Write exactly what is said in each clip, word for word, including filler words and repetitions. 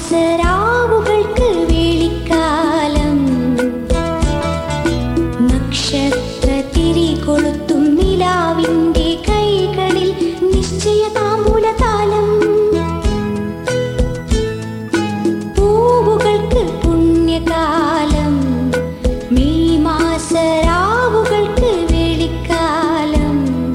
മാസരാവുകൾക്ക് വേളിക്കാലം നക്ഷത്രത്തിരി കൊളുത്തും നിലാവിൻ്റെ കൈകളിൽ നിശ്ചയ താമ്പൂലതാലം പൂവുകൾക്ക് പുണ്യകാലം മെയ് മാസരാവുകൾക്ക് വേളിക്കാലം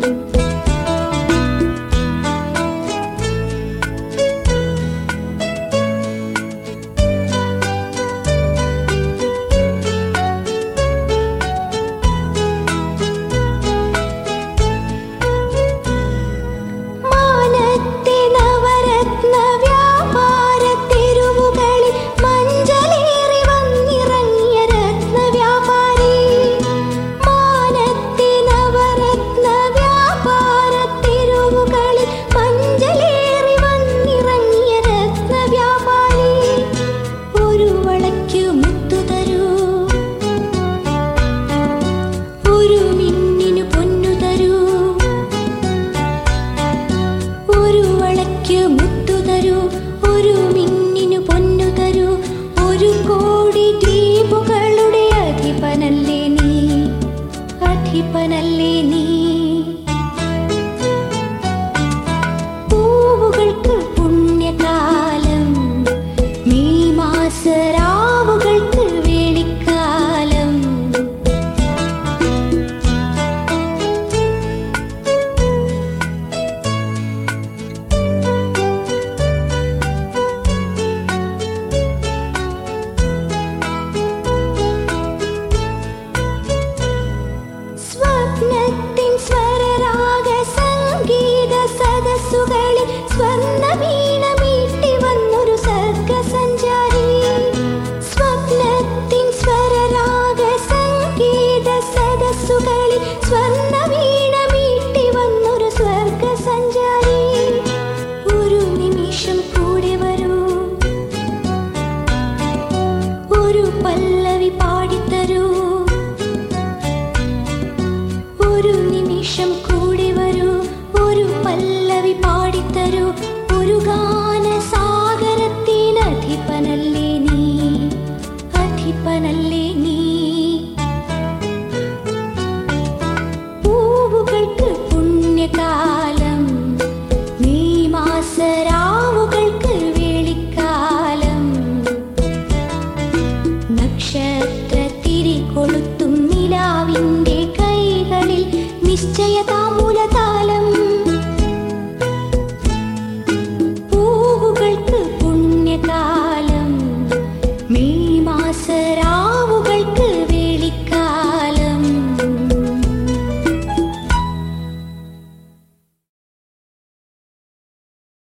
അധിപനല്ലേ നീ പൂവുകൾക്ക് പുണ്യകാലം മെയ് മാസരാവുകൾക്ക് വേളിക്കാലം സ്വപ്നത്തിൻ സ്വരരാഗ സംഗീത സദസ്സുകളിൽ സ്വർണ്ണവീണ മീട്ടി വന്നൊരു സർഗസഞ്ചാരി സ്വപ്നത്തിൻ സ്വരരാഗ സംഗീത സദസ്സുകളിൽ സ്വർണ്ണവീണ മീട്ടി വന്നൊരു സർഗസഞ്ചാരി